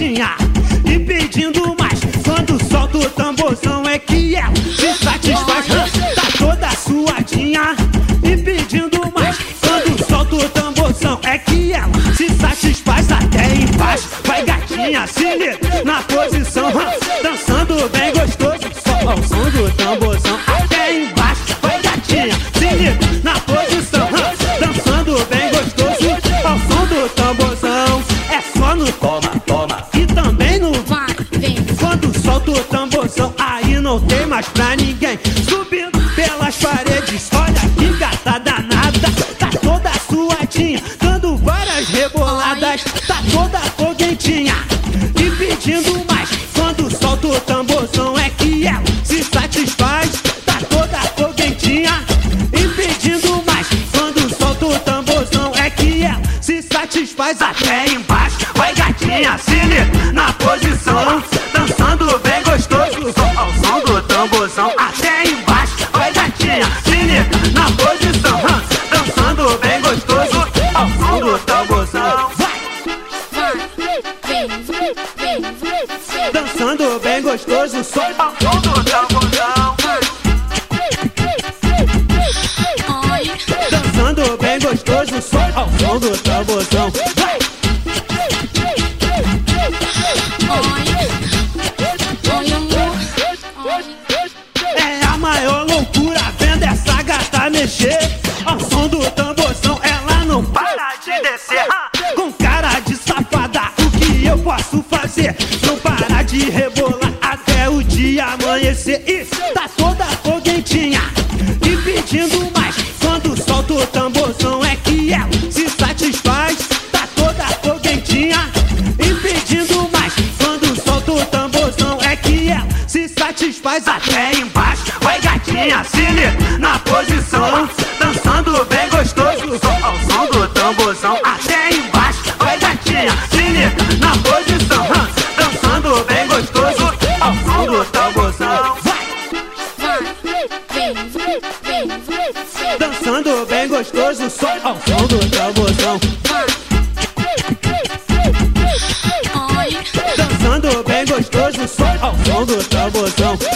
gatinha e pedindo mais. Quando solta o tamborzão é que ela se satisfaz. Tá toda suadinha e pedindo mais. Quando solta o tamborzão é que ela se satisfaz até embaixo. Vai gatinha, se liga na posição, dançando bem gostoso, só ao som do tamborzão até embaixo. Vai gatinha, se liga na posição, dançando bem gostoso, ao som do tamborzão. É só no toma, toma e também no vai, vem. Quando solta o tamborzão aí não tem mais pra ninguém. Subindo pelas paredes, olha que gata danada. Tá toda suadinha, dando várias reboladas. Tá toda foguentinha e pedindo mais. Quando solta o tamborzão é que ela se satisfaz. Tá toda foguentinha e pedindo mais. Quando solta o tamborzão é que ela se satisfaz até embaixo. Vai gatinha, se liga na posição, dançando bem gostoso, só ao som do tamborzão até embaixo. Vai gatinha, se liga na posição, dançando bem gostoso, ao som do tamborzão. Dançando bem gostoso, só ao som do tamborzão. Dançando bem gostoso, só ao som do tamborzão. É a maior loucura vendo essa gata mexer. Ao som do tamborzão ela não para de descer. Com cara de safada, o que eu posso fazer? Não parar de rebolar até o dia amanhecer. E tá toda foguentinha e pedindo mais. Quando solta o tamborzão é que ela se satisfaz. Tá toda foguentinha e pedindo mais. Quando solta o tamborzão é que ela se satisfaz até embaixo. Vai gatinha, se liga na posição, dançando bem gostoso, só ao som do tamborzão até embaixo. Vai gatinha, se liga na posição, dançando bem gostoso, ao som do tamborzão. Dançando bem gostoso, só ao som do tamborzão. Dançando bem gostoso, só ao som do tamborzão.